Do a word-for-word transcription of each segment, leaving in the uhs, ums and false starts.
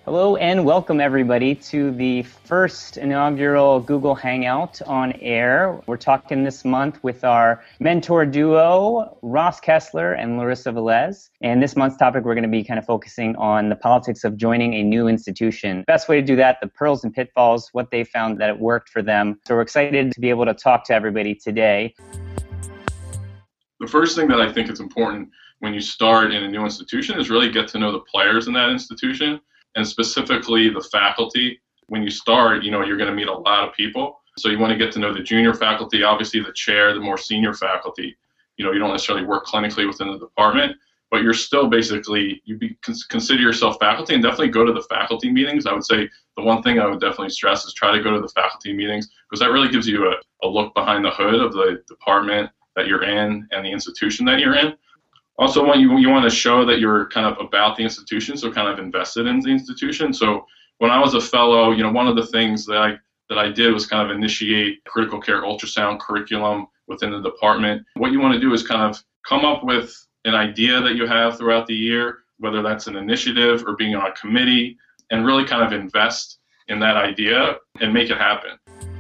Hello and welcome everybody to the first inaugural Google Hangout on air. We're talking this month with our mentor duo, Ross Kessler and Larissa Velez. And this month's topic, we're going to be kind of focusing on the politics of joining a new institution. Best way to do that, the pearls and pitfalls, what they found that it worked for them. So we're excited to be able to talk to everybody today. The first thing that I think is important when you start in a new institution is really get to know the players in that institution. And specifically the faculty. When you start, you know, you're going to meet a lot of people. So you want to get to know the junior faculty, obviously the chair, the more senior faculty. You know, you don't necessarily work clinically within the department, but you're still basically, you be, consider yourself faculty and definitely go to the faculty meetings. I would say the one thing I would definitely stress is try to go to the faculty meetings because that really gives you a, a look behind the hood of the department that you're in and the institution that you're in. Also, when you, you want to show that you're kind of about the institution, so kind of invested in the institution. So when I was a fellow, you know, one of the things that I that I did was kind of initiate critical care ultrasound curriculum within the department. What you want to do is kind of come up with an idea that you have throughout the year, whether that's an initiative or being on a committee, and really kind of invest in that idea and make it happen.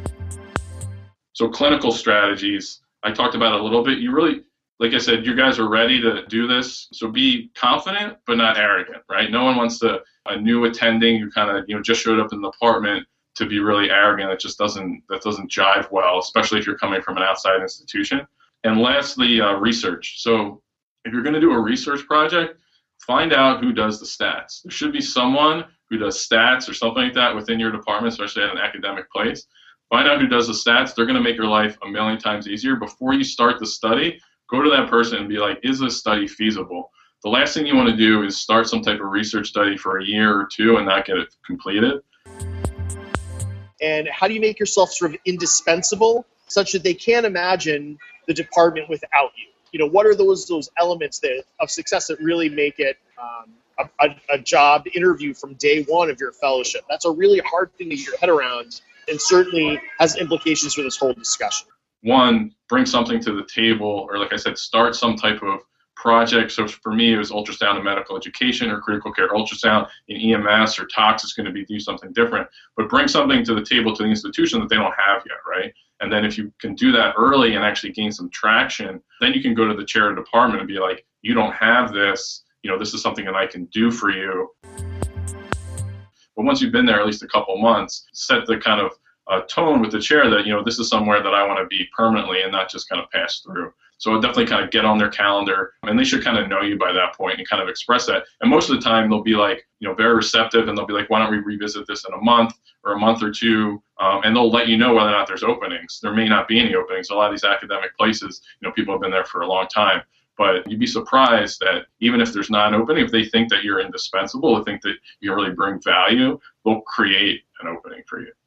So clinical strategies, I talked about a little bit. You really Like I said, you guys are ready to do this, so be confident but not arrogant, right? No one wants to, a new attending who kind of, you know, just showed up in the department to be really arrogant. It just doesn't, that doesn't jive well, especially if you're coming from an outside institution. And lastly, uh, research. So if you're going to do a research project, find out who does the stats. There should be someone who does stats or something like that within your department, especially at an academic place. Find out who does the stats. They're going to make your life a million times easier. Before you start the study, go to that person and be like, is this study feasible? The last thing you want to do is start some type of research study for a year or two and not get it completed. And how do you make yourself sort of indispensable such that they can't imagine the department without you? You know, what are those those elements that, of success that really make it um, a, a, a job interview from day one of your fellowship? That's a really hard thing to get your head around and certainly has implications for this whole discussion. One, bring something to the table, or like I said, start some type of project. So for me, it was ultrasound and medical education or critical care ultrasound. In E M S or tox, it's going to be do something different. But bring something to the table to the institution that they don't have yet, right? And then if you can do that early and actually gain some traction, then you can go to the chair of the department and be like, you don't have this, you know, this is something that I can do for you. But once you've been there at least a couple months, set the kind of Uh, tone with the chair that, you know, this is somewhere that I want to be permanently and not just kind of pass through. So I'll definitely kind of get on their calendar, and they should kind of know you by that point and kind of express that. And most of the time they'll be like, you know, very receptive, and they'll be like, why don't we revisit this in a month or a month or two? Um, and they'll let you know whether or not there's openings. There may not be any openings. A lot of these academic places, you know, people have been there for a long time. But you'd be surprised that even if there's not an opening, if they think that you're indispensable, they think that you really bring value, they'll create an opening for you.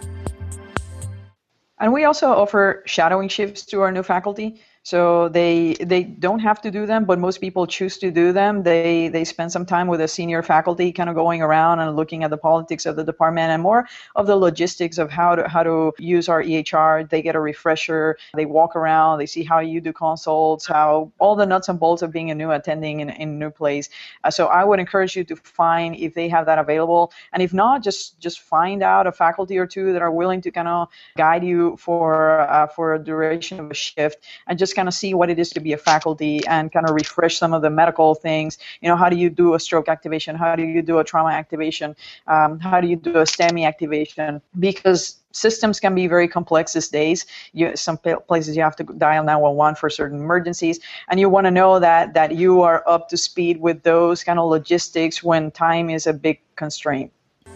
And we also offer shadowing shifts to our new faculty. So they they don't have to do them, but most people choose to do them. They they spend some time with a senior faculty, kind of going around and looking at the politics of the department and more of the logistics of how to how to use our E H R. They get a refresher. They walk around. They see how you do consults, how all the nuts and bolts of being a new attending in, in a new place. Uh, so I would encourage you to find if they have that available, and if not, just just find out a faculty or two that are willing to kind of guide you for uh, for a duration of a shift, and just kind of see what it is to be a faculty and kind of refresh some of the medical things. You know, how do you do a stroke activation? How do you do a trauma activation? Um, how do you do a STEMI activation? Because systems can be very complex these days. You, some places you have to dial nine one one for certain emergencies, and you want to know that that you are up to speed with those kind of logistics when time is a big constraint.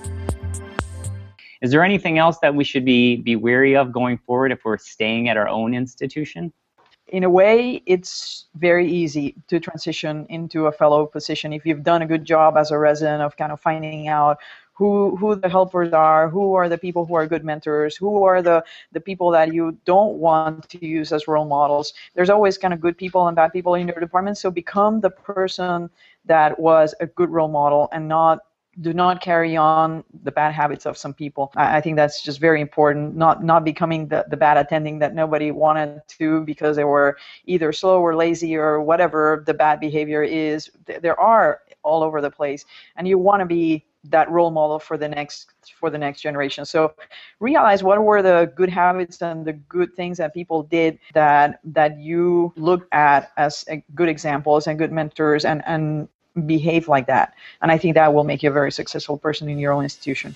Is there anything else that we should be, be wary of going forward if we're staying at our own institution? In a way, it's very easy to transition into a fellow position if you've done a good job as a resident of kind of finding out who who the helpers are, who are the people who are good mentors, who are the, the people that you don't want to use as role models. There's always kind of good people and bad people in your department, so become the person that was a good role model and not do not carry on the bad habits of some people. I, I think that's just very important, not not becoming the, the bad attending that nobody wanted to because they were either slow or lazy or whatever the bad behavior is. There are all over the place, and you want to be that role model for the next for the next generation. So realize what were the good habits and the good things that people did that that you look at as good examples and good mentors, and and behave like that. And I think that will make you a very successful person in your own institution.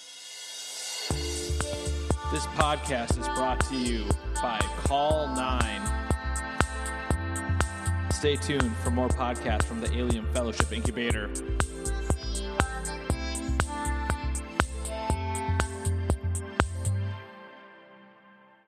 This podcast is brought to you by Call nine. Stay tuned for more podcasts from the Alien Fellowship Incubator.